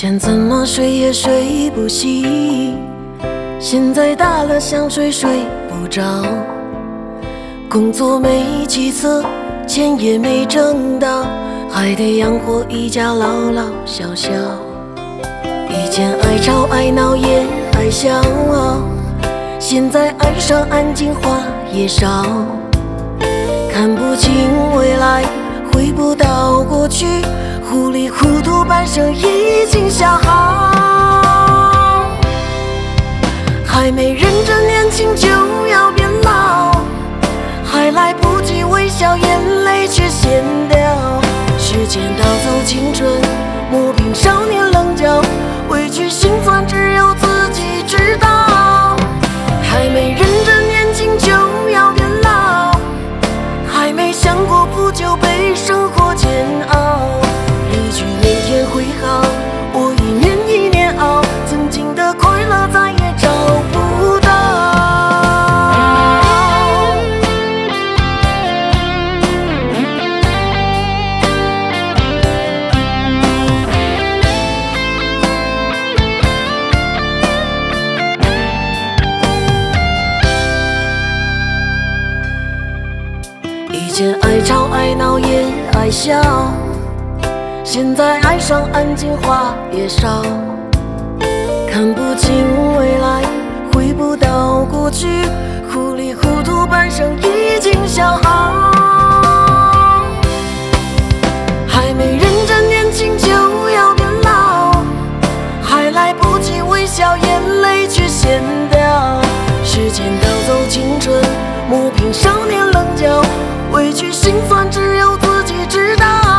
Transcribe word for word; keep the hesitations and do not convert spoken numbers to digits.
前怎么睡也睡不醒，现在大了想睡睡不着。工作没起色，钱也没挣到，还得养活一家老老小小。以前爱吵爱闹也爱笑，现在爱上安静话也少。看不清未来，回不到过去，糊里糊涂半生已经消耗。还没认真年轻就要变老，还来不及微笑，眼泪却先掉。时间倒走青春，磨平少年棱角，委屈心酸只有自己知道。还没认真年轻就要变老，还没想过不就被生活煎熬。离去明天会好，我一年一年熬，曾经的快乐再也找不到。以前爱吵爱闹也爱笑，现在爱上安静话也少。看不清未来，回不到过去，糊里糊涂半生已经消耗。还没认真年轻就要变老，还来不及微笑，眼泪却先掉。时间倒走青春，磨平少年棱角，委屈心酸只有自己知道。